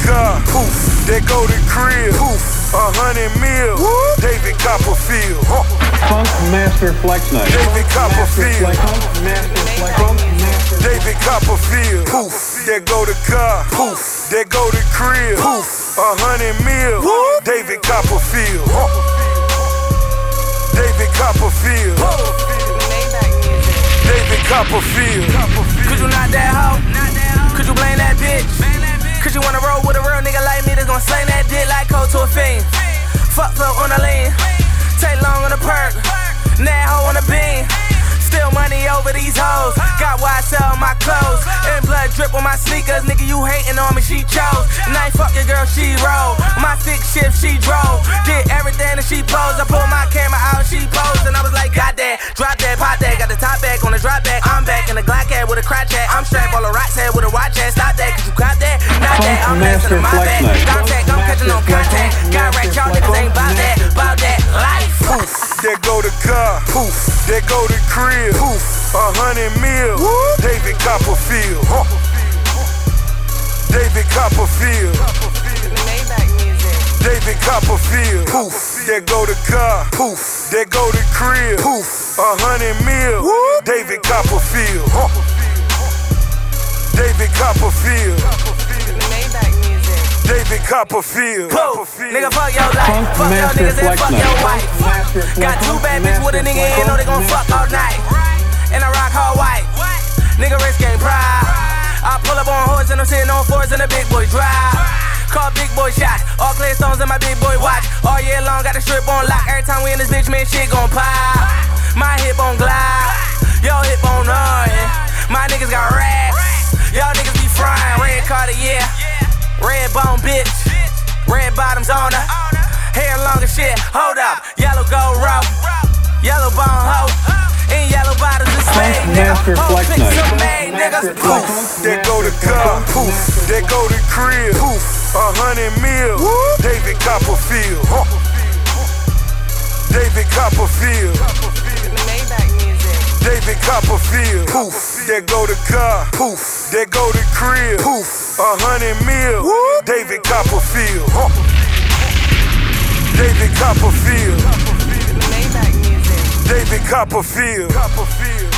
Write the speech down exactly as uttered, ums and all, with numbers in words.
car, poof. There go the crib, poof. A hundred mil, woo. David Copperfield. Huh. Funk Master Flex Night. David Copperfield. Funk Master Flex Night. David Copperfield. Poof. There go the car, poof. There go the crib, poof. A hundred mil, woo. David Copperfield. Huh. David Copperfield. David Copperfield. Could you not that hoe? Could you blame that bitch? Could you wanna roll with a real nigga like me that's gon' slang that dick like cold to a fiend? Fuck flow on the lean, take long on the perk, that hoe on the beam. Still money over these hoes, got why I sell my clothes. And blood drip on my sneakers, nigga you hating on me, she chose. And I ain't fuck your girl, she roll. My six shift, she drove. Did everything that she posed, I pulled my camera out, she posed. And I was like, got that, drop that, pop that. Got the top back on the drop back, I'm back in the Glock hat with a crotch hat. I'm strapped all the rocks head with a watch hat. Stop that, cause you caught that, not that. I'm messing my back, contact, I'm catching on contact. Got right, y'all niggas ain't bout that, bout that life. Poof, there go the car, poof. There go the crib, poof. A hundred mil, woo. David Copperfield. Huh. David Copperfield. David Copperfield. Poof. There go the car, poof. There go the crib, poof. A hundred mil, woo. David Copperfield. Huh. David Copperfield. David Copperfield. Poof. Nigga, fuck your life. Funk Fuck your Master niggas and Flex fuck Night. your wife. Got two bad bitches with a nigga and know they gon' fuck all night. And I rock hard white. Nigga wrist game pride. I pull up on horse and I'm sitting on fours and the big boy drive. Call big boy shots. All clear stones in my big boy watch. All year long got the strip on lock. Every time we in this bitch, man, shit gon' pop. My hip on glide. Yo hip on none. My niggas got racks. Y'all niggas be frying. Red Cartier. Red bone bitch. Red bottoms on her. Hair long as shit. Hold up. Yellow gold rope. Yellow bone hoe. In yellow bottles and spade, nigga. Whole fix some made, niggas. Poof. There go the car, poof. There go the crib, poof. A hundred mil, woo. David Copperfield. Huh. David Copperfield. David Copperfield. Poof. There go the car, poof. There go the crib, poof. A hundred mil, woo. David Copperfield. Huh. David Copperfield. David Copperfield. Copperfield.